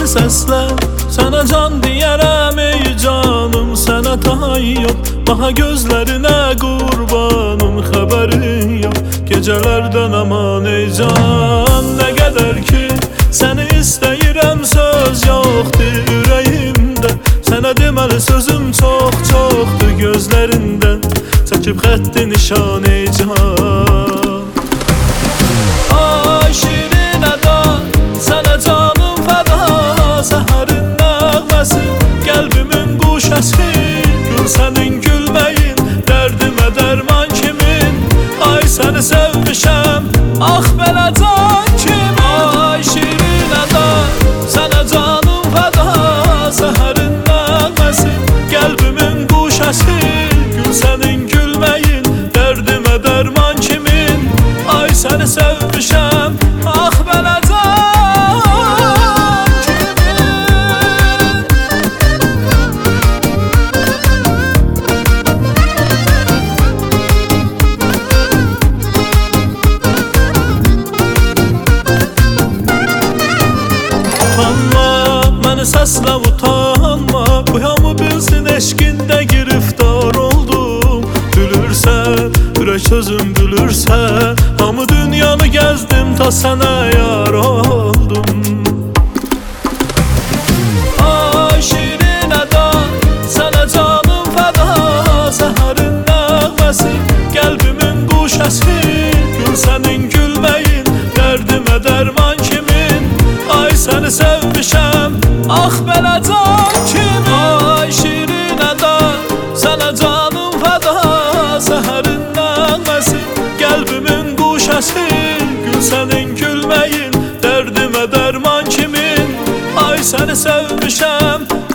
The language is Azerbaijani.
səslə, sənə can deyərəm ey canım, sənə tay yox. Baha gözlərinə qurbanım, xəbərin yox. Gecələrdən aman ey can, nə qədər ki səni istəyirəm, söz yoxdur ürəyimdə. Sənə deməli sözüm çox-çoxdur, gözlərindən çəkib xətti nişan ey can. Ay şirin əda, sənə canım fəda, səhərin nəğməsi, qəlbimin quşəsi. Gül sənin gülməyin, dərdimə dərman kimin. Ay səni sevmişəm, ax belə can kim. Ay şirin əda, sənə canım fəda, səhərin nəğməsi, qəlbimin quşəsi. Gül sənin gülməyin, dərdimə dərman kimin. Ay səni sevmişəm, ax belə can kimin. Utanma, məni səslə utanma, bu hamı bilsin eşqində giriftar oldum. Gülürsə, ürək sözüm gülürsə, hamı dünyanı gəzdim, ta sənə yar oldum. Ay şirin əda, sənə canım fəda, səhərin nəğməsi, qəlbimin quşəsi. Gül sənin gülməyin, dərdimə dərman kimin. Ay səni sevmişəm, ax belə can kim. Ay şirin əda, sənə canım fəda, səhərin nəğməsi, qəlbimin quşəsi. Gül sənin gülməyin, dərdimə dərman kimin. Ay səni sevmişəm,